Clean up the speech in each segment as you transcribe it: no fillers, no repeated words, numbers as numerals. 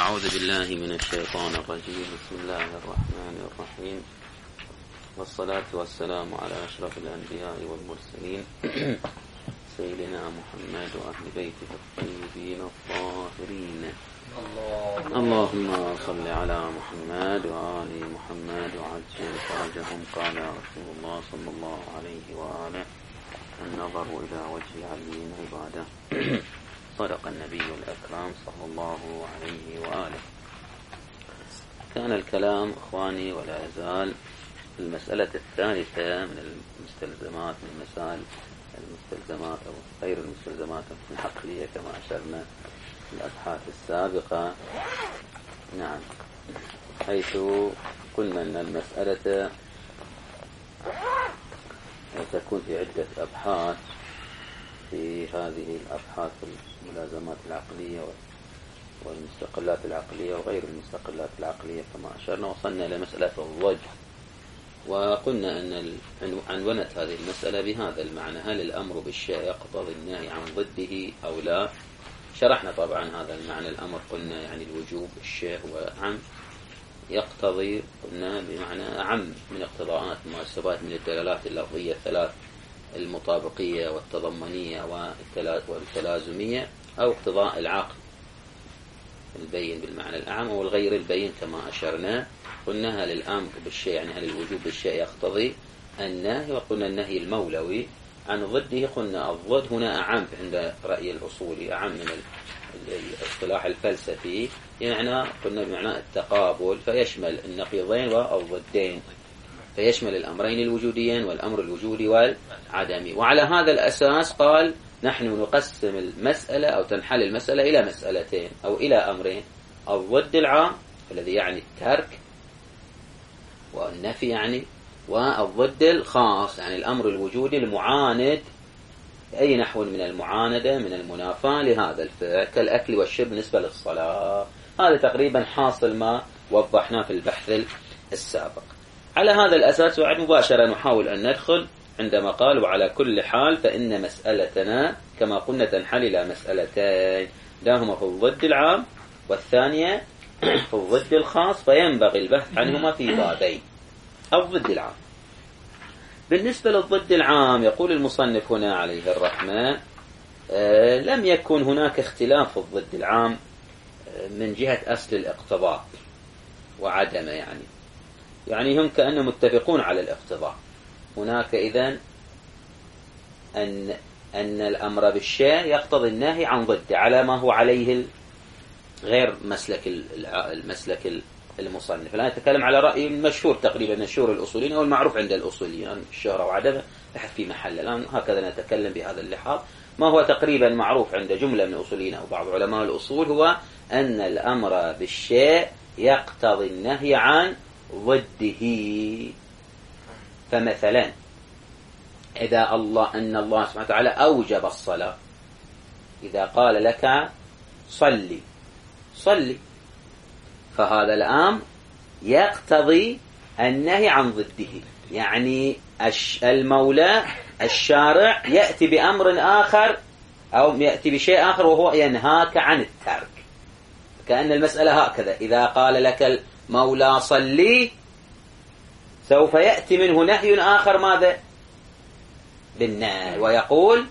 أعوذ بالله من الشيطان الرجيم. بسم الله الرحمن الرحيم، والصلاة والسلام على أشرف الأنبياء والمرسلين سيدنا محمد وأهل بيته الطيبين الطاهرين. اللهم صل على محمد وآل محمد وعجل فرجهم. قال رسول الله صلى الله عليه وآله: النظر إلى وجه علي عبادة. صدق النبي الأكرم صلى الله عليه وآله. كان الكلام إخواني ولا يزال في المسألة الثالثة من المستلزمات، من مسائل المستلزمات أو غير المستلزمات العقلية كما أشرنا في الأبحاث السابقة. نعم، حيث قلنا أن المسألة تكون في عدة أبحاث. في هذه الأبحاث الملازمات العقلية والمستقلات العقلية وغير المستقلات العقلية كما أشرنا، وصلنا إلى مسألة الضج، وقلنا أن عنونت هذه المسألة بهذا المعنى: هل الأمر بالشيء يقتضي النهي عن ضده أو لا؟ شرحنا طبعا هذا المعنى. الأمر قلنا يعني الوجوب، الشيء هو عام يقتضي، قلنا بمعنى أعم من اقتضاءات المؤسسات من الدلالات اللفظية الثلاث: المطابقية والتضمنية والتلازمية، أو اقتضاء العقل البين بالمعنى الأعم أو الغير البين كما أشرنا. قلنا هل الأمر بالشيء يعني هل الوجوب بالشيء يقتضي النهي، وقلنا النهي المولوي عن ضده. قلنا الضد هنا أعم عند رأي الأصولي، أعم من الاصطلاح الفلسفي، يعني قلنا بمعنى التقابل، فيشمل النقيضين والضدين، فيشمل الأمرين الوجوديين والأمر الوجودي والعدمي. وعلى هذا الأساس قال: نحن نقسم المسألة أو تنحل المسألة إلى مسألتين أو إلى أمرين: الضد العام الذي يعني الترك والنفي يعني، والضد الخاص يعني الأمر الوجودي المعاند، أي نحو من المعاندة من المنافاة لهذا الفعل، كالأكل والشرب بالنسبة للصلاة. هذا تقريبا حاصل ما وضحناه في البحث السابق. على هذا الأساس وعد مباشرة نحاول أن ندخل عندما قال: وعلى كل حال فإن مسألتنا كما قلنا تنحل إلى مسألتين، داهما في الضد العام والثانية في الضد الخاص، فينبغي البحث عنهما في بابين. الضد العام: بالنسبة للضد العام يقول المصنف هنا عليه الرحمة: لم يكن هناك اختلاف في الضد العام من جهة أصل الاقتضاء وعدمه، يعني هم كأنهم متفقون على الاقتضاء. هناك إذن أن الأمر بالشيء يقتضي النهي عن ضده على ما هو عليه غير المسلك المصنف. الآن نتكلم على رأي مشهور تقريبا، مشهور الأصوليين أو المعروف عند الأصوليين، الشهرة وعدمه بحث في محل. الآن هكذا نتكلم بهذا اللحاظ. ما هو تقريبا معروف عند جملة من الأصوليين أو بعض علماء الأصول هو أن الأمر بالشيء يقتضي النهي عن ضده. فمثلا إذا أن الله سبحانه وتعالى أوجب الصلاة، إذا قال لك صلي، فهذا الأمر يقتضي النهي عن ضده، يعني المولى الشارع يأتي بأمر آخر أو يأتي بشيء آخر وهو ينهاك عن الترك. كأن المسألة هكذا: إذا قال لك المولى صلي، سوف يأتي منه نهي آخر ماذا؟ بالنهي، ويقول: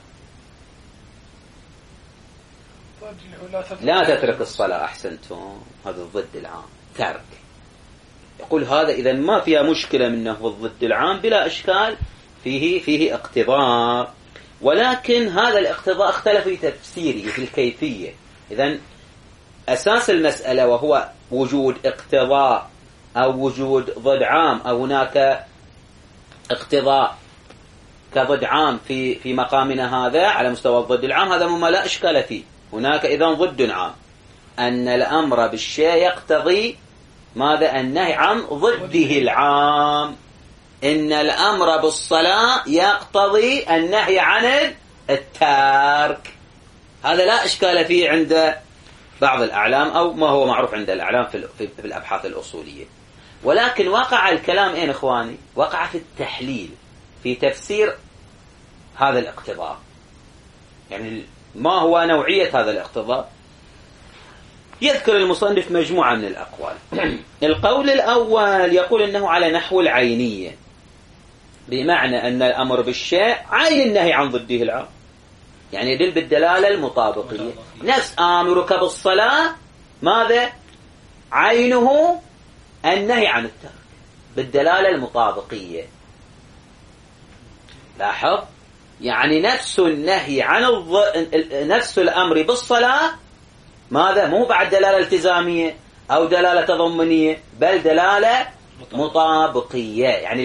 لا تترك الصلاة. أحسنتم، هذا الضد العام، ترك. يقول هذا إذا ما فيها مشكلة منه في الضد العام، بلا إشكال، فيه اقتضاء، ولكن هذا الاقتضاء اختلف في تفسيره في الكيفية. إذن أساس المسألة وهو وجود اقتضاء أو وجود ضد عام، أو هناك اقتضاء كضد عام في مقامنا هذا على مستوى الضد العام، هذا مما لا إشكال فيه. هناك إذن ضد عام، أن الأمر بالشيء يقتضي ماذا؟ النهي عن ضده العام. إن الأمر بالصلاة يقتضي النهي عن الترك. هذا لا إشكال فيه عند بعض الأعلام، أو ما هو معروف عند الأعلام في الأبحاث الأصولية. ولكن وقع الكلام إيه إخواني؟ وقع في التحليل، في تفسير هذا الاقتضاء، يعني ما هو نوعية هذا الاقتضاء. يذكر المصنف مجموعة من الأقوال. القول الأول يقول أنه على نحو العينية، بمعنى أن الأمر بالشيء عين النهي عن ضده العام، يعني يدل بالدلالة المطابقية. نفس آمرك بالصلاة ماذا؟ عينه النهي عن الترك بالدلالة المطابقية. لاحظ، يعني نفس النهي عن نفس الأمر بالصلاة ماذا؟ مو بعد دلالة التزامية أو دلالة تضمنية، بل دلالة مطابقية، يعني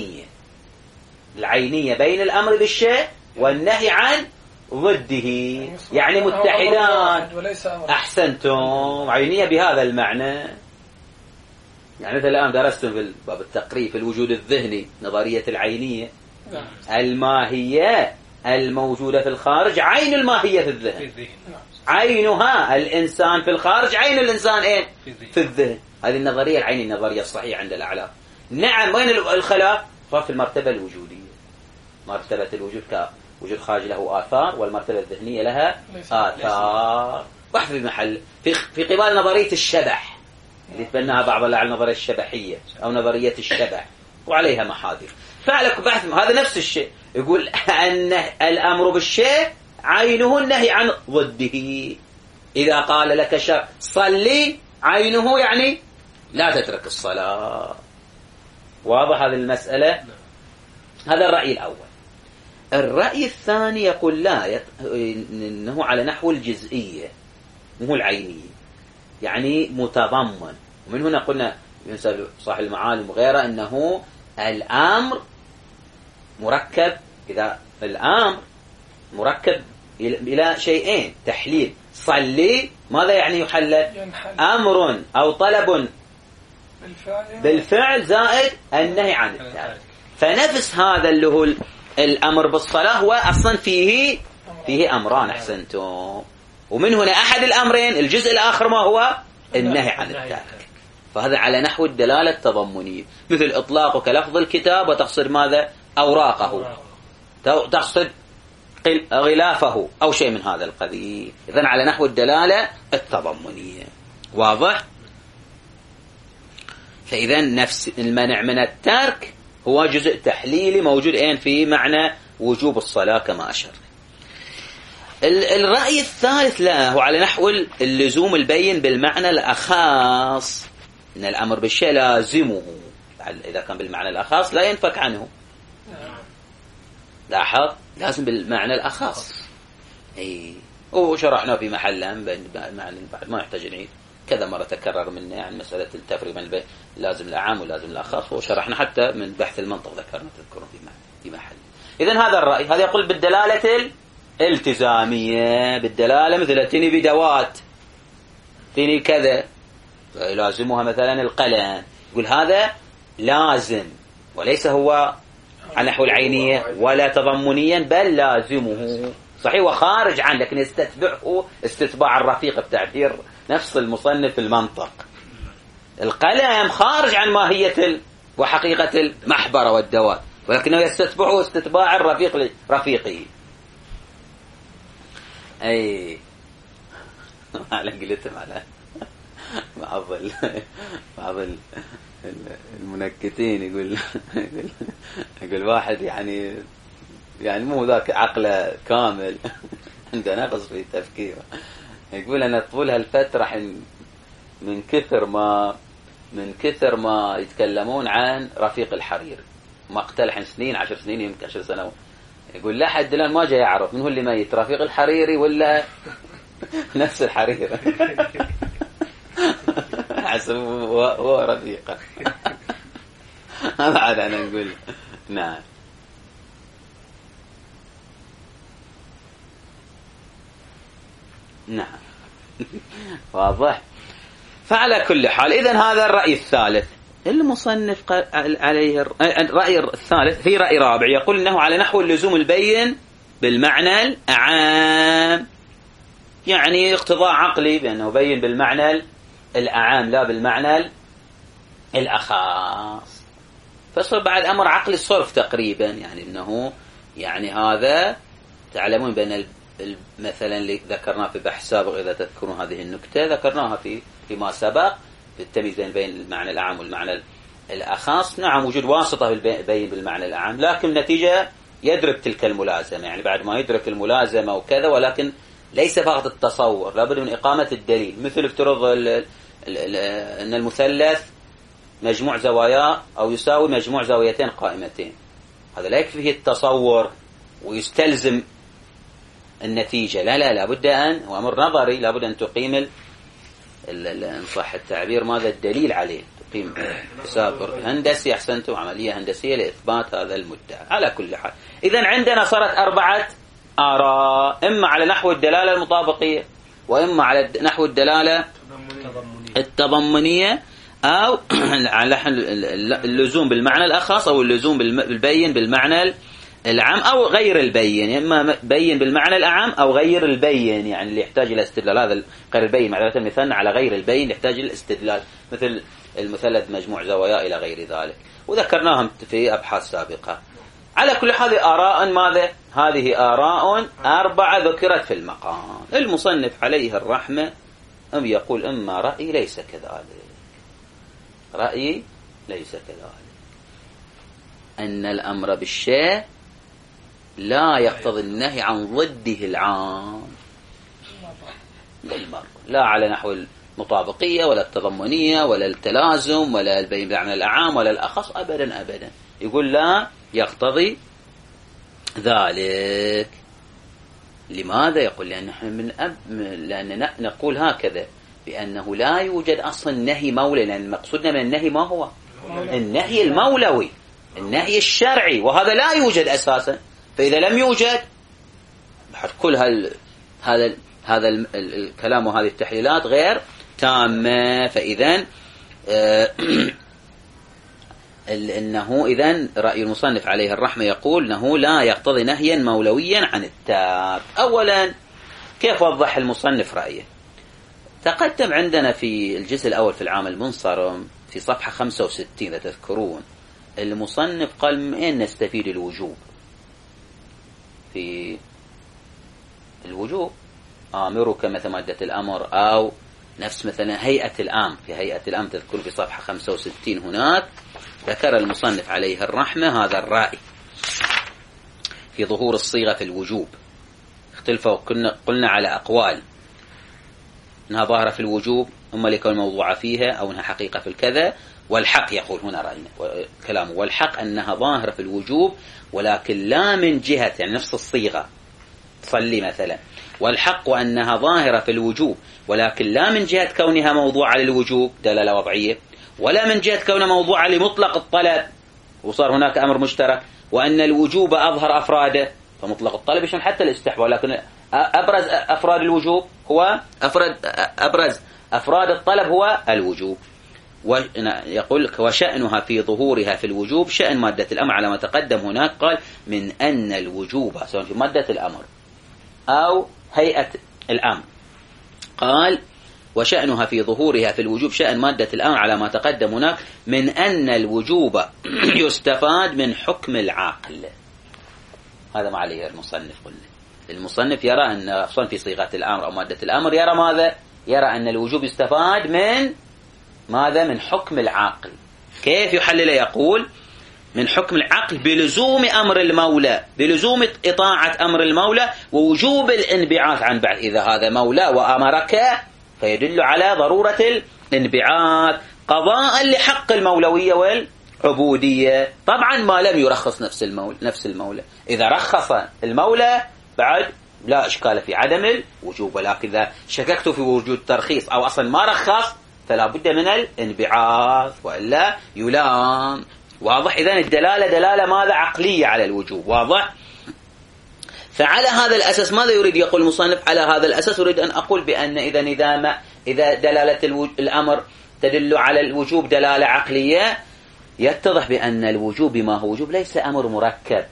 العينية بين الأمر بالشيء والنهي عن ضده، يعني متحدان. أحسنتم، عينية بهذا المعنى. يعني مثل الآن درستم في باب التقريب في الوجود الذهني نظرية العينية، الماهية الموجودة في الخارج عين الماهية في الذهن، عينها الإنسان في الخارج عين الإنسان إيه؟ في الذهن. هذه النظرية العينية، النظرية الصحيحة عند الأعلام. نعم، وين الخلاف؟ في المرتبة الوجودية. مرتبة الوجود كوجود خارج له آثار، والمرتبة الذهنية لها آثار. بحث في محل في قبال نظرية الشبح اللي تبناها بعض على النظرية الشبحية أو نظرية الشبح، وعليها محاذير. فعلك بحث هذا نفس الشيء، يقول أن الأمر بالشيء عينه النهي عن ضده. إذا قال لك صلي، عينه يعني لا تترك الصلاة. واضح هذه المسألة؟ هذا الرأي الأول. الرأي الثاني يقول لا، إنه على نحو الجزئية مو العينية، يعني متضمن. ومن هنا قلنا ينسب صاحب المعالم وغيره أنه الأمر مركب، إذا الأمر مركب إلى شيئين، تحليل. صلي ماذا يعني يحلل؟ أمر أو طلب بالفعل زائد النهي عن الترك. فنفس هذا اللي هو الأمر بالصلاة هو أصلا فيه أمران. أحسنتم. ومن هنا أحد الأمرين الجزء الآخر ما هو؟ النهي عن الترك. فهذا على نحو الدلالة التضمنية، مثل إطلاقك لفظ الكتاب وتقصد ماذا؟ أوراقه، تقصد غلافه أو شيء من هذا القبيل. إذن على نحو الدلالة التضمنية. واضح؟ فإذا نفس المنع من الترك هو جزء تحليلي موجود في معنى وجوب الصلاة كما أشرنا. الرأي الثالث لا، هو على نحو اللزوم البين بالمعنى الأخاص، إن الأمر بالشيء لازمه، إذا كان بالمعنى الأخاص لا ينفك عنه. لاحظ، لازم بالمعنى الأخاص. وشرحنا في محل بعد ما يحتاج نعيد، كذا مرة تكرر منا يعني مسألة التفريق بين لازم العام ولازم الأخص، وشرحنا حتى من بحث المنطق ذكرنا تذكرون في محل. إذن هذا الرأي، هذا يقول بالدلالة الالتزامية، بالدلالة مثل اتني بدوات، اتني كذا، لازمها مثلا القلم، يقول هذا لازم، وليس هو على نحو العينية ولا تضمنيا، بل لازمه. صحيح وخارج عنه، لكن يستتبعه استتباع الرفيق بتعبير نفس المصنف المنطق. القلم خارج عن ماهية وحقيقة المحبرة والدواء، ولكنه يستتبعه استتباع الرفيق لرفيقه. على قلتهم على بعض المنكتين يقول واحد يعني مو ذاك عقله كامل، عنده نقص في تفكيره. يقول أنا طول هالفترة من كثر ما يتكلمون عن رفيق الحريري، مقتل 10 سنين يمكن 10 سنوات. يقول لا حد الآن ما جاء يعرف من هو اللي ميت، رفيق الحريري ولا نفس الحريري. حسب هو رفيقه. هذا عاد أنا نقول نعم. واضح. فعلى كل حال إذن هذا الرأي الثالث. المصنف عليه الرأي الثالث. في رأي رابع يقول إنه على نحو اللزوم البين بالمعنى الأعام، يعني اقتضاء عقلي بأنه بين بالمعنى الأعام لا بالمعنى الأخاص. فصار بعد أمر عقلي الصرف تقريبا، يعني إنه يعني هذا تعلمون بأن مثلا اللي ذكرناه في بحث سابق، إذا تذكرون هذه النكتة ذكرناها فيما سبق في التمييز بين المعنى الأعم والمعنى الأخص. نعم وجود واسطة بين بالمعنى الأعم، لكن النتيجة يدرك تلك الملازمة، يعني بعد ما يدرك الملازمة وكذا، ولكن ليس فقط التصور، لابد من إقامة الدليل. مثل افترض أن المثلث مجموع زواياه أو يساوي مجموع زاويتين قائمتين، هذا لا يكفيه التصور ويستلزم النتيجة، لا لابد أن، هو أمر نظري، لابد أن تقيم إن صح التعبير ماذا الدليل عليه، تقيم حساب هندسي، أحسنتم، عملية هندسية لإثبات هذا المدعى. على كل حال إذن عندنا صارت 4 آراء، إما على نحو الدلالة المطابقية، وإما على نحو الدلالة التضمنية، أو على اللزوم بالمعنى الأخص، أو اللزوم بالبين بالمعنى العام، أو غير البين، إما بين بالمعنى الأعم أو غير البين، يعني اللي يحتاج إلى استدلال. هذا غير البين معرفة مثلنا على غير البين يحتاج إلى استدلال، مثل المثلث مجموع زوايا إلى غير ذلك، وذكرناهم في أبحاث سابقة. على كل هذه آراء ماذا؟ هذه آراء 4 ذكرت في المقام. المصنف عليه الرحمة يقول إما رأي ليس كذلك، رأيي ليس كذلك، أن الأمر بالشيء لا يقتضي النهي عن ضده العام بالمرة، لا على نحو المطابقية ولا التضمنية ولا التلازم ولا البين بالمعنى الأعام ولا الأخص، أبدا أبدا، يقول لا يقتضي ذلك. لماذا؟ يقول لأن نقول هكذا بأنه لا يوجد أصلا نهي مولى، لأن مقصودنا من النهي ما هو النهي المولوي، النهي الشرعي، وهذا لا يوجد أساسا. فإذا لم يوجد كل هذا الكلام وهذه التحليلات غير تامة. فإذا إنه إذن رأي المصنف عليه الرحمة يقول أنه لا يقتضي نهيا مولويا عن التاب. أولا كيف وضح المصنف رأيه؟ تقدم عندنا في الجزء الأول في العام المنصرم في صفحة 65 إذا تذكرون، المصنف قال من أين نستفيد الوجوب؟ في الوجوب آمرك مثل مادة الأمر، أو نفس مثلا هيئة الأمر، في هيئة الأمر تذكرون في صفحة 65 هناك ذكر المصنف عليه الرحمة هذا الرأي في ظهور الصيغة في الوجوب. اختلفوا قلنا على أقوال، أنها ظاهرة في الوجوب، أما لكون موضوعة فيها، أو أنها حقيقة في الكذا. والحق يقول هنا رأينا كلامه، والحق أنها ظاهرة في الوجوب ولكن لا من جهة، يعني نفس الصيغة تصلي مثلا، والحق أنها ظاهرة في الوجوب ولكن لا من جهة كونها موضوعة للوجوب دلالة وضعية، ولا من جهة كونها موضوعة لمطلق الطلب، وصار هناك أمر مشترك، وأن الوجوب أظهر أفراده، فمطلق الطلب يشمل حتى الاستحباب، لكن أبرز أفراد الوجوب هو أبرز أفراد الطلب هو الوجوب. يقول وشأنها في ظهورها في الوجوب شأن مادة الأمر على ما تقدم هناك، قال من أن الوجوب سواء في مادة الأمر أو هيئة الأمر، قال وشأنها في ظهورها في الوجوب شأن مادة الأمر على ما تقدم هناك، من أن الوجوب يستفاد من حكم العاقل. هذا ما عليه المصنف. قلنا المصنف يرى أن أصلا في صيغة الأمر أو مادة الأمر يرى ماذا؟ يرى أن الوجوب يستفاد من ماذا؟ من حكم العاقل. كيف يحلل؟ يقول من حكم العقل بلزوم أمر المولى، بلزوم إطاعة أمر المولى ووجوب الانبعاث عن بعد. إذا هذا مولى وأمرك فيدل على ضرورة الانبعاث قضاء لحق المولوية والعبودية، طبعا ما لم يرخص نفس المولى. إذا رخص المولى بعد لا إشكال في عدم الوجوب، ولكن إذا شككت في وجود ترخيص أو أصلا ما رخص فلا بد من الانبعاث وإلا يلام. واضح؟ إذن الدلالة دلالة ماذا؟ عقلية على الوجوب. واضح؟ فعلى هذا الأساس ماذا يريد يقول المصنف؟ على هذا الأساس أريد أن أقول بأن إذا دلالة الأمر تدل على الوجوب دلالة عقلية، يتضح بأن الوجوب ما هو وجوب ليس أمر مركب،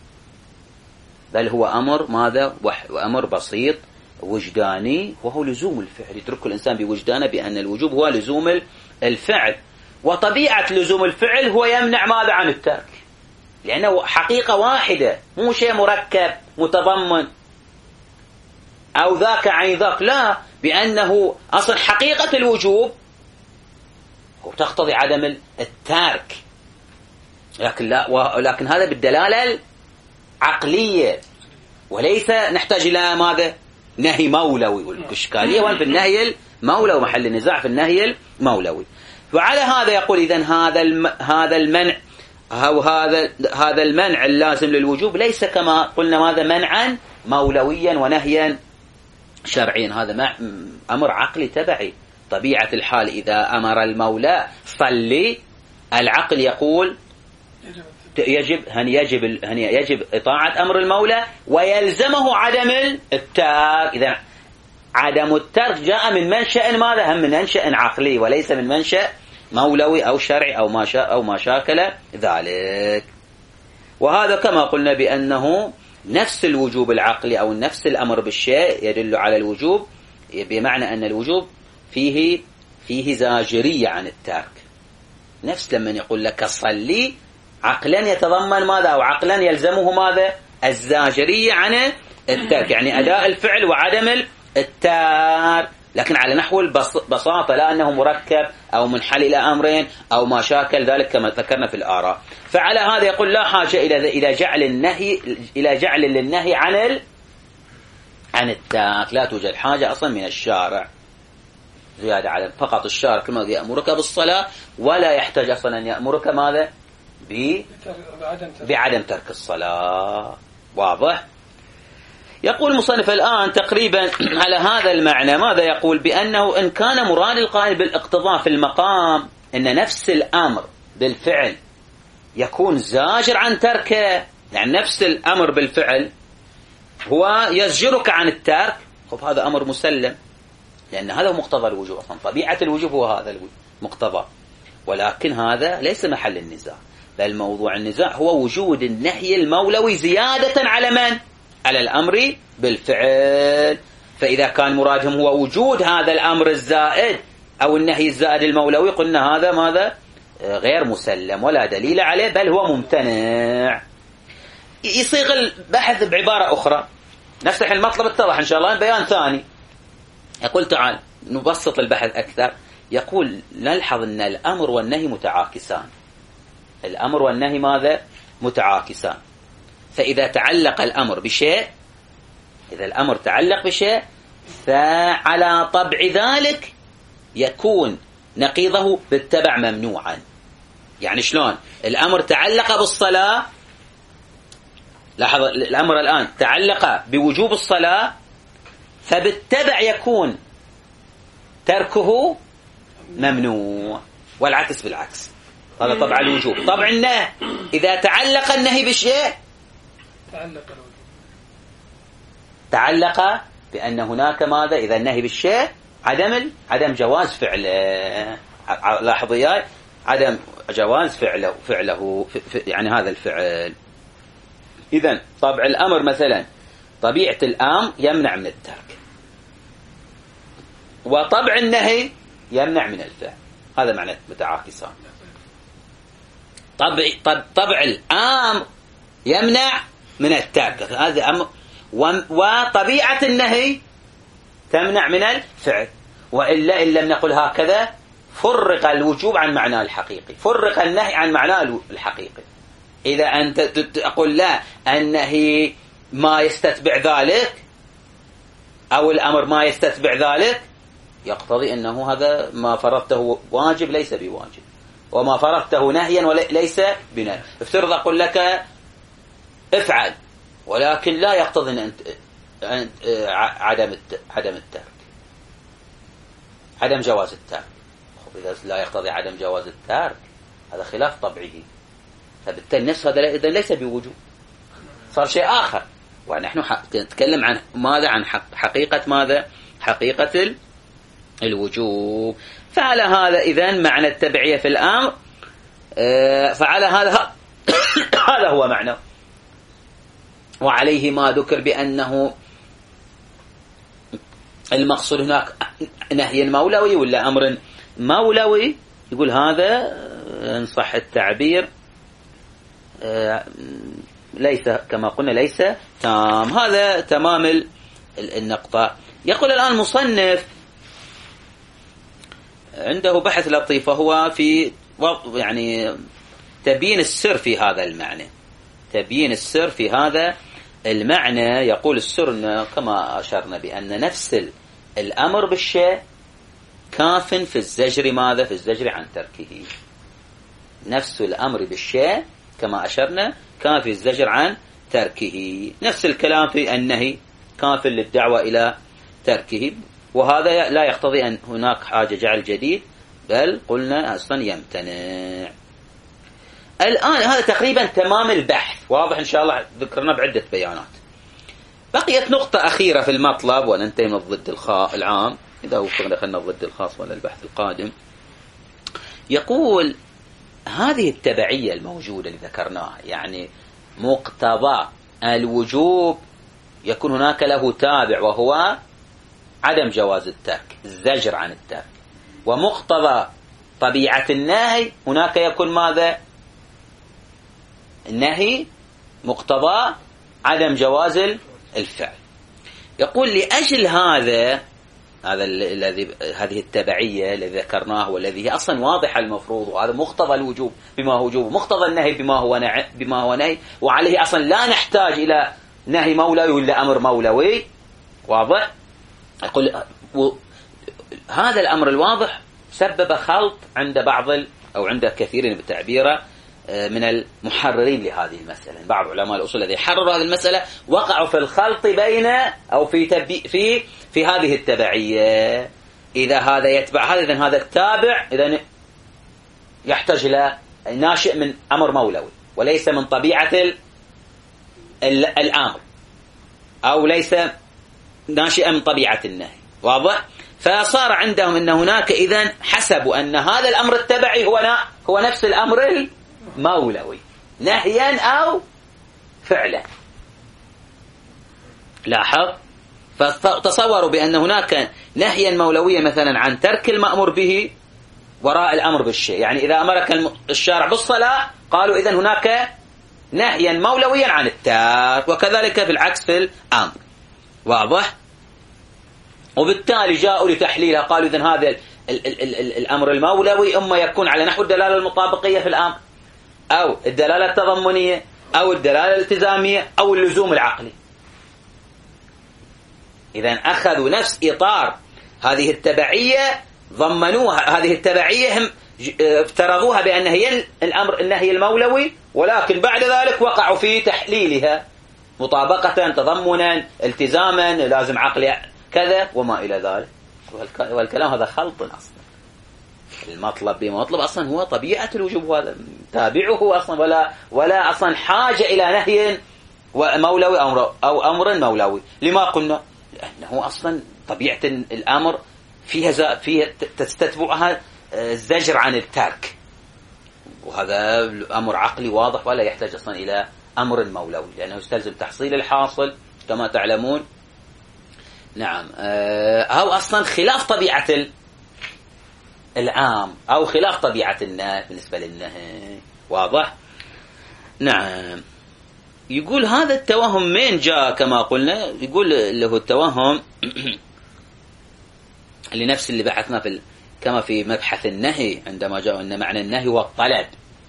بل هو أمر ماذا؟ وأمر بسيط وجداني، وهو لزوم الفعل. يدرك الإنسان بوجدانه بأن الوجوب هو لزوم الفعل، وطبيعة لزوم الفعل هو يمنع ماذا؟ عن الترك، لأنه حقيقة واحدة مو شيء مركب متضمن. أو ذاك عين ذاك، لا، بأنه أصل حقيقة الوجوب هو تقتضي عدم الترك، لكن هذا بالدلالة العقلية، وليس نحتاج إلى ماذا؟ نهي مولوي. والإشكالية وين في النهي المولوي، محل النزاع في النهي المولوي. وعلى هذا يقول إذن هذا المنع أو هذا المنع اللازم للوجوب ليس كما قلنا ماذا؟ منعا مولويا ونهيا شرعيا، هذا أمر عقلي تبعي. طبيعة الحال إذا أمر المولى صلي، العقل يقول يجب إطاعة أمر المولى ويلزمه عدم الترك. إذا عدم الترك جاء من منشأ ماذا؟ هم من منشأ عقلي وليس من منشأ مولوي أو شرعي أو ما شاكل ذلك. وهذا كما قلنا بأنه نفس الوجوب العقلي أو نفس الأمر بالشيء يدل على الوجوب، بمعنى أن الوجوب فيه زاجرية عن الترك. نفس لما يقول لك صلي، عقلا يتضمن ماذا؟ أو عقلا يلزمه ماذا؟ الزاجرية عن الترك، يعني أداء الفعل وعدم الترك، لكن على نحو البساطة، لا أنه مركب أو منحل إلى أمرين أو ما شاكل ذلك كما ذكرنا في الآراء. فعلى هذا يقول لا حاجة إلى جعل للنهي عن الترك، لا توجد حاجة أصلا من الشارع زيادة على فقط الشارع كما يأمرك بالصلاة، ولا يحتاج أصلا أن يأمرك ماذا؟ بعدم ترك الصلاة. واضح؟ يقول المصنف الآن تقريبا على هذا المعنى ماذا يقول؟ بأنه إن كان مراد القائل بالاقتضاء في المقام أن نفس الأمر بالفعل يكون زاجر عن تركه، يعني نفس الأمر بالفعل هو يزجرك عن الترك، خب هذا أمر مسلم، لأن هذا هو مقتضى الوجوب أصلا، طبيعة الوجوب هو هذا المقتضى. ولكن هذا ليس محل النزاع، بل موضوع النزاع هو وجود النهي المولوي زيادة على من؟ على الأمر بالفعل. فإذا كان مرادهم هو وجود هذا الأمر الزائد أو النهي الزائد المولوي، قلنا هذا ماذا؟ غير مسلم ولا دليل عليه، بل هو ممتنع. يصيغ البحث بعبارة أخرى، نفتح المطلب اتضح إن شاء الله بيان ثاني. يقول تعال نبسط البحث أكثر. يقول نلحظ أن الأمر والنهي متعاكسان. الأمر والنهي ماذا؟ متعاكسان. فإذا تعلق الأمر بشيء، إذا الأمر تعلق بشيء، فعلى طبع ذلك يكون نقيضه بالتبع ممنوعا. يعني شلون؟ الأمر تعلق بالصلاة، لاحظ الأمر الآن تعلق بوجوب الصلاة، فبالتبع يكون تركه ممنوع، والعكس بالعكس. هذا طبع الوجوب. طبع النهي، إذا تعلق النهي بشيء تعلق بأن هناك ماذا؟ إذا النهي بالشيء عدم جواز فعله. لاحظوا ياي، عدم جواز فعله يعني هذا الفعل. إذن طبع الأمر مثلا طبيعة الأمر يمنع من الترك، وطبع النهي يمنع من الفعل. هذا معنى متعاكسان. طبع الأمر يمنع من الترك، هذا أمر، وطبيعة النهي تمنع من الفعل. وإلا إن لم نقل هكذا فرق الوجوب عن معناه الحقيقي، فرق النهي عن معناه الحقيقي. إذا أنت تقول لا، النهي ما يستتبع ذلك أو الأمر ما يستتبع ذلك، يقتضي أنه هذا ما فرضته واجب ليس بواجب، وما فرضته نهيا وليس بنهي. افترض أقول لك افعل، ولكن لا يقتضي أن عدم الترك، عدم جواز الترك. إذا لا يقتضي عدم جواز الترك هذا خلاف طبعه، فبالتالي نفس هذا ليس بوجوب، صار شيء آخر. ونحن نتكلم عن ماذا؟ عن حقيقة ماذا؟ حقيقة الوجوب. فعلى هذا إذن معنى التبعية في الأمر، فعلى هذا هذا هو معنى. وعليه ما ذكر بأنه المقصود هناك نهي مولوي ولا أمر مولوي، يقول هذا إن صح التعبير ليس كما قلنا ليس تام. هذا تمام النقطة. يقول الآن المصنف عنده بحث لطيف وهو في يعني تبيين السر في هذا المعنى. تبيين السر في هذا المعنى. يقول السر كما أشرنا بأن نفس الأمر بالشيء كاف في الزجر. ماذا؟ في الزجر عن تركه. نفس الأمر بالشيء كما أشرنا كاف في الزجر عن تركه. نفس الكلام في النهي كاف للدعوة إلى تركه. وهذا لا يقتضي أن هناك حاجة جعل جديد، بل قلنا أصلا يمتنع. الآن هذا تقريبا تمام البحث، واضح إن شاء الله، ذكرنا بعدة بيانات. بقيت نقطة أخيرة في المطلب وننتهي من الضد العام، إذا دخلنا الضد الخاص ولا البحث القادم. يقول هذه التبعية الموجودة اللي ذكرناها، يعني مقتضى الوجوب يكون هناك له تابع وهو عدم جواز الترك، الزجر عن الترك. ومقتضى طبيعة النهي هناك يكون ماذا؟ النهي مقتضى عدم جواز الفعل. يقول لأجل هذه التبعية الذي ذكرناه والذي هي أصلا واضحة المفروض، وهذا مقتضى الوجوب بما هو وجوب، مقتضى النهي بما هو نهي، وعليه أصلا لا نحتاج إلى نهي مولوي ولا أمر مولوي. واضح؟ يقول هذا الأمر الواضح سبب خلط عند أو عند كثير بالتعبير من المحررين لهذه المسألة. بعض علماء الأصول الذين حرروا هذه المسألة وقعوا في الخلط بين أو في هذه التبعية. إذا هذا يتبع هذا، إذن هذا التابع إذن يحتاج إلى ناشئ من أمر مولوي وليس من طبيعة الأمر، أو ليس ناشئا من طبيعة النهي. واضح؟ فصار عندهم أن هناك إذن حسبوا أن هذا الأمر التبعي هو نفس الأمر المولوي نهيا أو فعلا. لاحظ؟ فتصوروا بأن هناك نهيا مولويا مثلا عن ترك المأمور به وراء الأمر بالشيء. يعني إذا أمرك الشارع بالصلاة قالوا إذن هناك نهيا مولويا عن الترك، وكذلك في العكس في الأمر. واضح؟ وبالتالي جاءوا لتحليلها، قالوا إذن هذا الأمر المولوي إما يكون على نحو الدلالة المطابقية في الأمر، أو الدلالة التضمنية، أو الدلالة الالتزامية، أو اللزوم العقلي. إذن أخذوا نفس إطار هذه التبعية، ضمنوها هذه التبعية، هم افترضوها بأن هي الأمر النهي المولوي، ولكن بعد ذلك وقعوا في تحليلها مطابقة، تضمنا، التزاما، لازم عقلي كذا وما إلى ذلك. والكلام هذا خلط أصلا. المطلب بمطلب أصلا هو طبيعة الوجوب، هذا تابعه أصلا، ولا أصلا حاجة إلى نهي مولوي أو أمر مولوي. لما قلنا؟ لأنه أصلا طبيعة الأمر فيها تستتبعها الزجر عن الترك، وهذا أمر عقلي واضح ولا يحتاج أصلا إلى أمر مولوي، لأنه يستلزم تحصيل الحاصل كما تعلمون. نعم. أو أصلا خلاف طبيعة العام، أو خلاف طبيعة النهي بالنسبة للنهي. واضح؟ نعم. يقول هذا التوهم من جاء كما قلنا؟ يقول له التوهم لنفس اللي بحثنا كما في مبحث النهي، عندما جاءوا أن معنى النهي هو الطلب.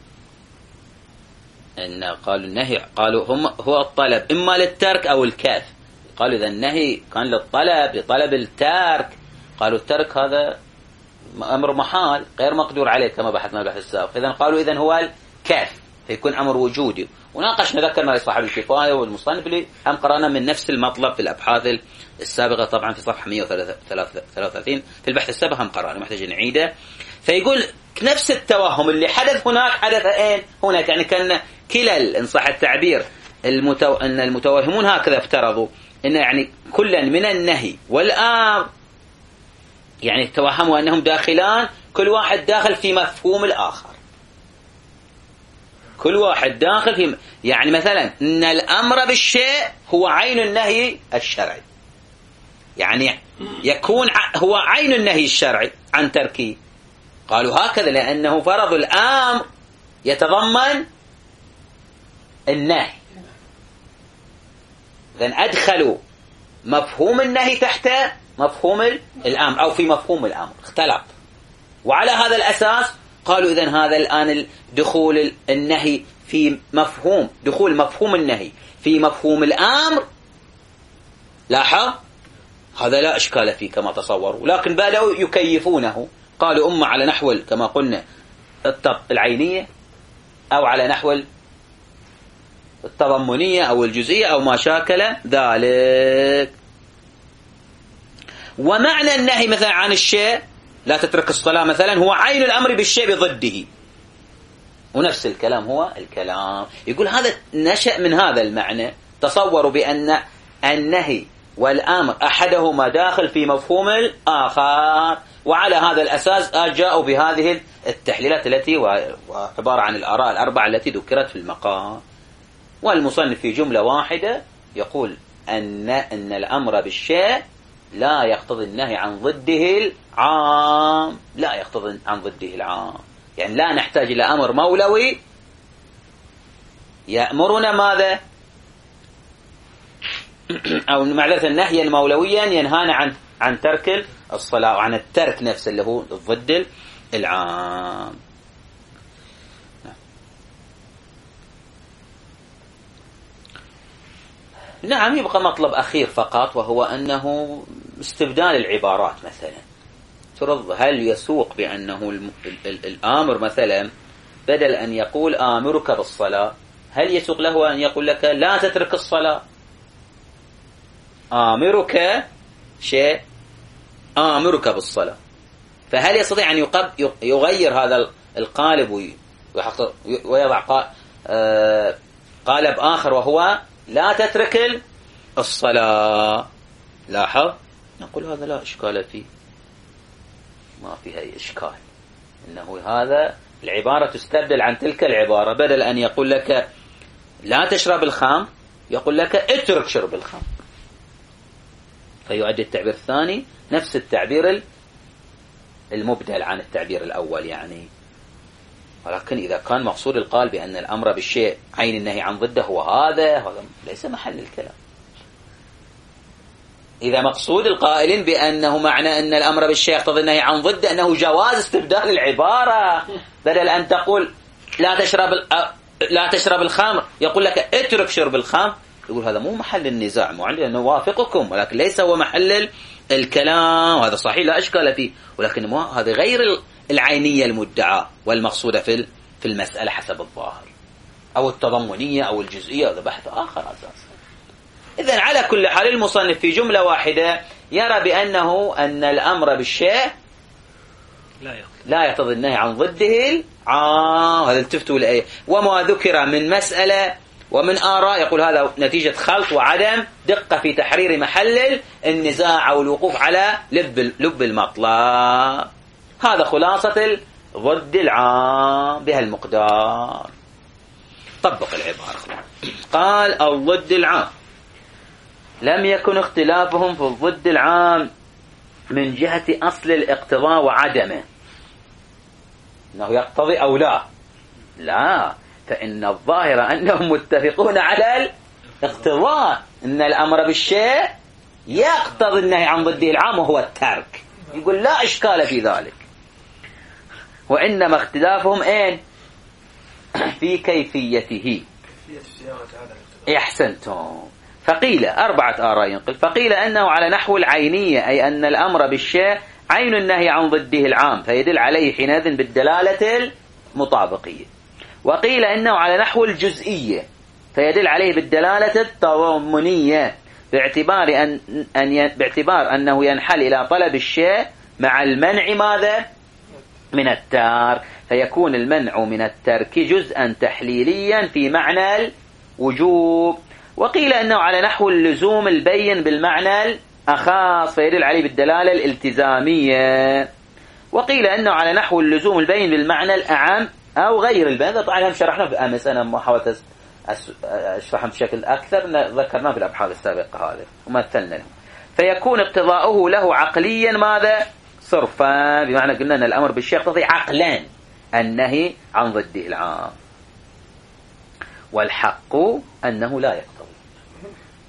أن قالوا النهي، قالوا هو الطلب إما للترك أو الكاف. قالوا إذا النهي كان لطلب الترك، قالوا الترك هذا أمر محال غير مقدور عليه كما بحثنا البحث السابق. إذن قالوا إذن هو الكاف، فيكون أمر وجودي. وناقشنا ذكرنا لصاحب الكفاية والمصنف اللي هم قرانا من نفس المطلب في الأبحاث السابقة، طبعا في صفحة 133 في البحث السابق هم قرانا، محتاج نعيده. فيقول نفس التوهم اللي حدث هناك حدث هناك، يعني كان كلا إن صح التعبير أن المتوهمون هكذا افترضوا إن يعني كلا من النهي والآمر، يعني توهموا أنهم داخلان، كل واحد داخل في مفهوم الآخر، كل واحد داخل في يعني مثلا إن الأمر بالشيء هو عين النهي الشرعي، يعني يكون هو عين النهي الشرعي عن تركه. قالوا هكذا لأنه فرض الأمر يتضمن النهي، إذن أدخلوا مفهوم النهي تحت مفهوم الأمر أو في مفهوم الأمر، اختلط. وعلى هذا الأساس قالوا إذن هذا الآن دخول النهي في مفهوم، دخول مفهوم النهي في مفهوم الأمر، لاحظ هذا لا إشكال فيه كما تصوروا، لكن بدأوا يكيفونه، قالوا أما على نحو كما قلنا العينية، أو على نحو التضمنية أو الجزئية أو ما شاكل ذلك. ومعنى النهي مثلا عن الشيء لا تترك الصلاة مثلا هو عين الأمر بالشيء بضده، ونفس الكلام هو الكلام. يقول هذا نشأ من هذا المعنى، تصوروا بأن النهي والأمر أحدهما داخل في مفهوم الآخر، وعلى هذا الأساس جاءوا بهذه التحليلات التي وعبارة عن الآراء الأربعة التي ذكرت في المقام. والمصنف في جملة واحدة يقول أن الأمر بالشيء لا يقتضي النهي عن ضده العام، لا يقتضي عن ضده العام، يعني لا نحتاج إلى أمر مولوي يأمرنا ماذا، أو معذرة نهيا مولويا ينهانا عن ترك الصلاة، وعن الترك نفسه اللي هو ضد العام. نعم، يبقى مطلب أخير فقط، وهو أنه استبدال العبارات. مثلا ترض هل يسوق بأنه الآمر مثلا بدل أن يقول آمرك بالصلاة، هل يسوق له أن يقول لك لا تترك الصلاة؟ آمرك شيء، آمرك بالصلاة، فهل يستطيع أن يغير هذا القالب ويضع قالب آخر وهو لا تترك الصلاة؟ لاحظ، نقول هذا لا إشكال فيه، ما فيها أي إشكال، إنه هذا العبارة تستبدل عن تلك العبارة، بدل أن يقول لك لا تشرب الخمر يقول لك اترك شرب الخمر، فيؤدي التعبير الثاني نفس التعبير المبدل عن التعبير الأول يعني. ولكن إذا كان مقصود القال بأن الأمر بالشيء عين النهي عن ضده هذا ليس محل الكلام. إذا مقصود القائلين بأنه معنى أن الأمر بالشيء يقتضي النهي عن ضده أنه جواز استبدال العبارة، بدل أن تقول لا تشرب الخمر يقول لك اترك شرب الخمر، يقول هذا مو محل النزاع، مو عندي أن نوافقكم، ولكن ليس هو محل الكلام، وهذا صحيح لا إشكال فيه، ولكن هذا غير العينية المدعاة والمقصودة في المسألة حسب الظاهر، أو التضمنية أو الجزئية، هذا بحث آخر أساسا. إذن على كل حال المصنف في جملة واحدة يرى بأنه أن الأمر بالشيء لا يقتضي النهي عن ضده هذا التفتوا الآية، وما ذكر من مسألة ومن آراء يقول هذا نتيجة خلط وعدم دقة في تحرير محل النزاع أو الوقوف على لب المطلب. هذا خلاصة ضد العام بها المقدار. طبق العبارة، قال الضد العام لم يكن اختلافهم في الضد العام من جهة أصل الاقتضاء وعدمه، أنه يقتضي أو لا، فإن الظاهر أنهم متفقون على الاقتضاء، أن الأمر بالشيء يقتضي النهي عن ضده العام وهو الترك، يقول لا إشكال في ذلك، وإنما اختلافهم في كيفيته. أحسنتم. فقيل 4 آراء ينقل، فقيل أنه على نحو العينية، أي أن الأمر بالشيء عين النهي عن ضده العام، فيدل عليه حينئذ بالدلالة المطابقية. وقيل أنه على نحو الجزئية، فيدل عليه بالدلالة التضمنية، باعتبار أنه ينحل إلى طلب الشيء مع المنع ماذا؟ من الترك، فيكون المنع من الترك جزءا تحليليا في معنى الوجوب. وقيل أنه على نحو اللزوم البين بالمعنى الأخاص، فيدل عليه بالدلالة الالتزامية. وقيل أنه على نحو اللزوم البين بالمعنى الأعم أو غير البين، طبعا هم شرحنا في أمس، أنا ما حاولت أشرحهم بشكل أكثر، ذكرناه في الأبحاث السابقة هذا ومثلنا له. فيكون اقتضاؤه له عقليا ماذا؟ صرفا، بمعنى قلنا أن الأمر بالشيء يقتضي عقلا النهي عن ضده العام، والحق أنه لا يقتضي.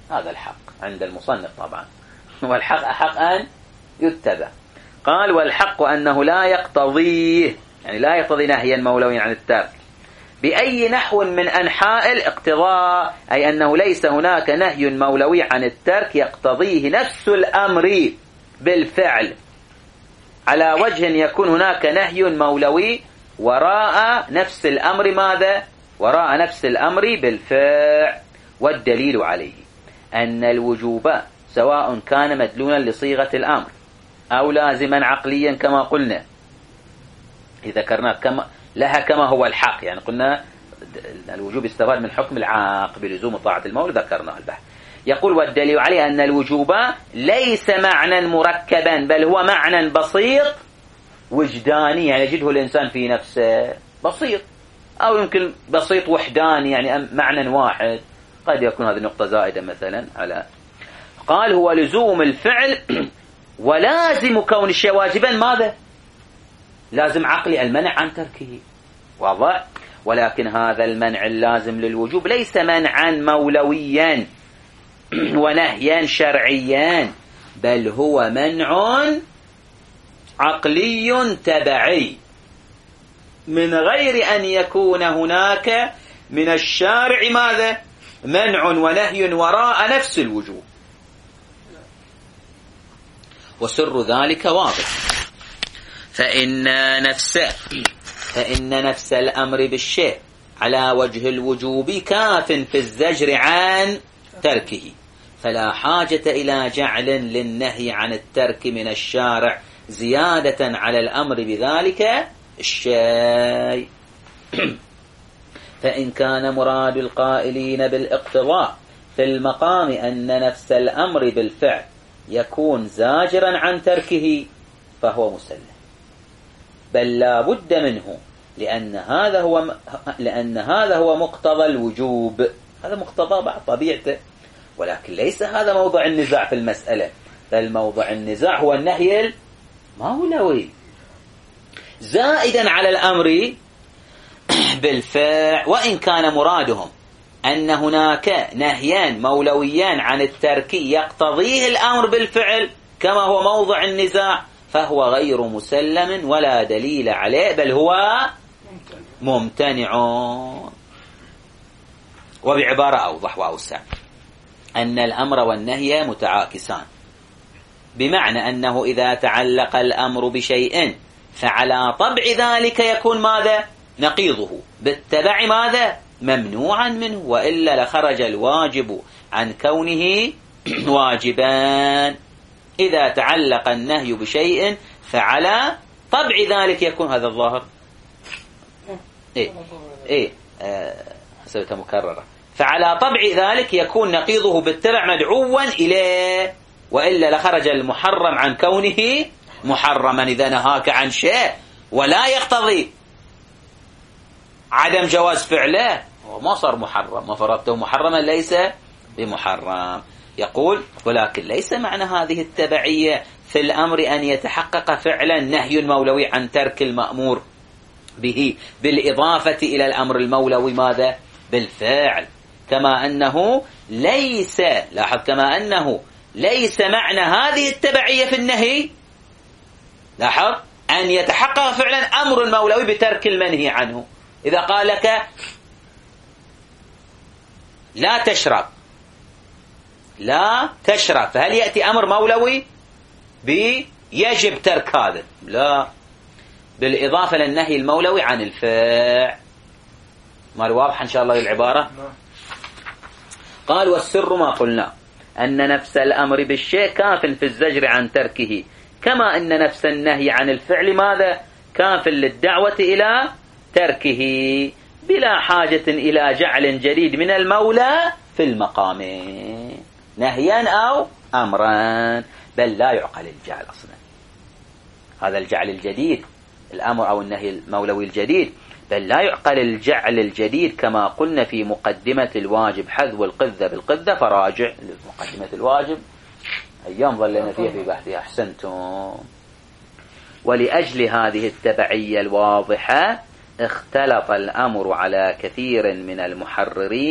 هذا الحق عند المصنف طبعا، والحق أحق أن يتبع. قال والحق أنه لا يقتضيه، يعني لا يقتضي نهيا مولويا عن الترك بأي نحو من أنحاء الاقتضاء، أي أنه ليس هناك نهي مولوي عن الترك يقتضيه نفس الأمر بالفعل على وجه يكون هناك نهي مولوي وراء نفس الأمر ماذا؟ وراء نفس الأمر بالفعل. والدليل عليه أن الوجوب سواء كان مدلولا لصيغة الأمر أو لازما عقليا كما قلنا، ذكرنا كما هو الحق، يعني قلنا الوجوب استفاد من حكم العاق بلزوم طاعة المولى، ذكرنا البحث. يقول والدليل عليه أن الوجوب ليس معنى مركبا، بل هو معنى بسيط وجداني، يعني يجده الإنسان في نفسه بسيط، أو يمكن بسيط وحداني، يعني معنى واحد، قد يكون هذه النقطة زائدة مثلا على. قال هو لزوم الفعل ولازم كون الشيء واجبا ماذا؟ لازم عقلي المنع عن تركه، واضح؟ ولكن هذا المنع اللازم للوجوب ليس منعا مولويا ونهيا شرعيا، بل هو منع عقلي تبعي من غير أن يكون هناك من الشارع ماذا؟ منع ونهي وراء نفس الوجوب. وسر ذلك واضح، فإن نفس الأمر بالشيء على وجه الوجوب كاف في الزجر عن تركه، فلا حاجة إلى جعل للنهي عن الترك من الشارع زيادة على الأمر بذلك الشيء. فإن كان مراد القائلين بالاقتضاء في المقام أن نفس الأمر بالفعل يكون زاجرا عن تركه فهو مسلم، بل لا بد منه، لأن هذا هو مقتضى الوجوب، هذا مقتضى بعض طبيعته، ولكن ليس هذا موضع النزاع في المسألة، بل موضع النزاع هو النهي المولوي زائدا على الأمر بالفعل. وإن كان مرادهم أن هناك نهيان مولويان عن الترك يقتضيه الأمر بالفعل كما هو موضع النزاع، فهو غير مسلم ولا دليل عليه، بل هو ممتنع. وبعبارة أوضح وأوسع أن الأمر والنهي متعاكسان، بمعنى أنه إذا تعلق الأمر بشيء فعلى طبع ذلك يكون ماذا؟ نقيضه بالتبع ماذا؟ ممنوعا منه، وإلا لخرج الواجب عن كونه واجبان. إذا تعلق النهي بشيء فعلى طبع ذلك يكون هذا الظاهر سويتها مكررة، فعلى طبع ذلك يكون نقيضه بالتبع مدعوا إليه، وإلا لخرج المحرم عن كونه محرما. إذا نهاك عن شيء ولا يقتضي عدم جواز فعله وما صار محرم، ما فرضته محرما ليس بمحرم. يقول ولكن ليس معنى هذه التبعية في الأمر أن يتحقق فعلا نهي مولوي عن ترك المأمور به بالإضافة إلى الأمر المولوي ماذا؟ بالفعل، كما أنه ليس، لاحظ، كما أنه ليس معنى هذه التبعية في النهي، لاحظ، أن يتحقق فعلا أمر مولوي بترك المنهي عنه. إذا قال لك لا تشرب، فهل يأتي أمر مولوي بيجب ترك هذا؟ لا، بالإضافة للنهي المولوي عن الفعل. ما واضح إن شاء الله العبارة؟ قال والسر ما قلنا أن نفس الأمر بالشيء كاف في الزجر عن تركه، كما أن نفس النهي عن الفعل ماذا؟ كاف للدعوة إلى تركه، بلا حاجة إلى جعل جديد من المولى في المقام نهيا أو أمرا، بل لا يعقل الجعل أصلا، هذا الجعل الجديد الأمر أو النهي المولوي الجديد، بل لا يعقل الجعل الجديد كما قلنا في مقدمة الواجب حذو القذة بالقذة، فراجع مقدمة الواجب أيام ظلنا فيها في بحثها. أحسنتم. ولأجل هذه التبعية الواضحة اختلط الأمر على كثير من المحررين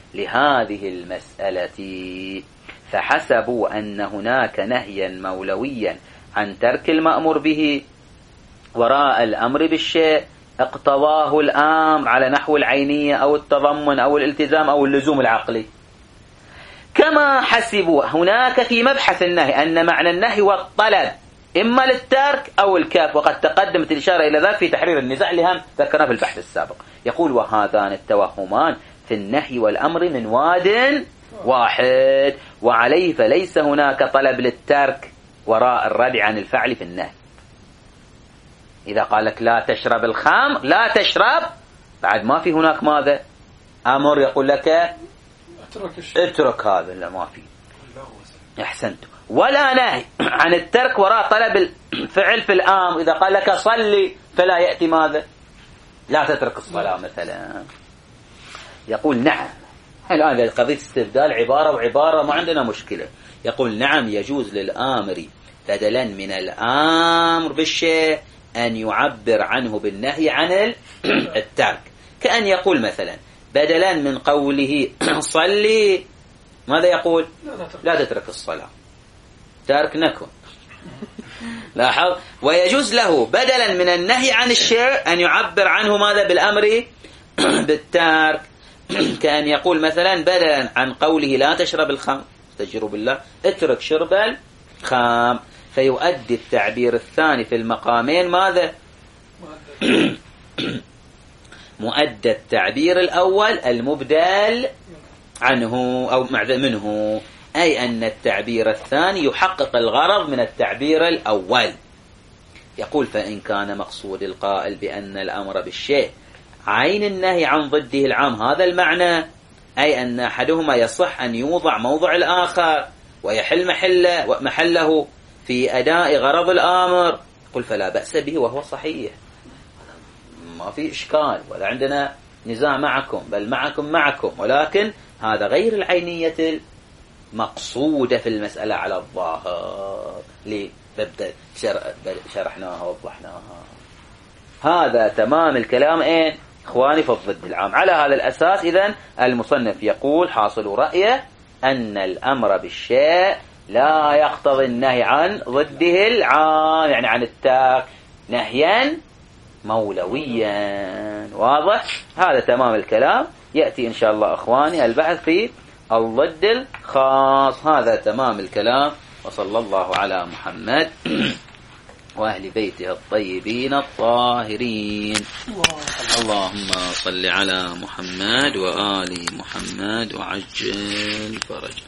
لهذه المسألة، فحسبوا أن هناك نهيا مولويا عن ترك المأمور به وراء الأمر بالشيء اقتضاه الأمر على نحو العينية أو التضمن أو الالتزام أو اللزوم العقلي، كما حسبوا هناك في مبحث النهي أن معنى النهي والطلب إما للترك أو الكاف، وقد تقدمت الإشارة إلى ذلك في تحرير النزاع اللي هم ذكرناه في البحث السابق. يقول وهذان التوهمان في النهي والأمر من واد واحد، وعليه فليس هناك طلب للترك وراء الردع عن الفعل في النهي. إذا قال لك لا تشرب الخمر لا تشرب، بعد ما في هناك ماذا؟ أمر يقول لك اترك هذا، لا ما في. أحسنت. ولا نهي عن الترك وراء طلب الفعل في الآمر. إذا قال لك صلي فلا يأتي ماذا؟ لا تترك الصلاة مثلا. يقول نعم، الآن قضية استبدال عبارة وعبارة ما عندنا مشكلة. يقول نعم يجوز للآمر بدلا من الآمر بالشيء أن يعبر عنه بالنهي عن الترك، كأن يقول مثلا بدلا من قوله صلي ماذا يقول؟ لا تترك الصلاة، تارك نكون. لاحظ. ويجوز له بدلا من النهي عن الشيء أن يعبر عنه ماذا؟ بالأمر بالتارك، كأن يقول مثلا بدلا عن قوله لا تشرب الخمر استجيروا بالله اترك شرب الخمر، فيؤدي التعبير الثاني في المقامين ماذا؟ مؤدى التعبير الأول المبدل عنه أو منه، أي أن التعبير الثاني يحقق الغرض من التعبير الأول. يقول فإن كان مقصود القائل بأن الأمر بالشيء عين النهي عن ضده العام هذا المعنى، أي أن أحدهما يصح أن يوضع موضع الآخر ويحل محله في أداء غرض الآمر، قل فلا بأس به وهو صحيح، ما في إشكال ولا عندنا نزاع معكم، بل معكم، ولكن هذا غير العينية المقصودة في المسألة على الظاهر لبدأ شرحناها ووضحناها. هذا تمام الكلام إيه إخواني في الضد العام. على هذا الأساس إذن المصنف يقول حاصل رأيه أن الأمر بالشيء لا يقتضي النهي عن ضده العام، يعني عن الترك، نهيا مولويا. واضح؟ هذا تمام الكلام. يأتي إن شاء الله أخواني البحث في الضد الخاص. هذا تمام الكلام. وصلى الله على محمد وأهل بيته الطيبين الطاهرين. اللهم صل على محمد وآل محمد وعجل فرجه.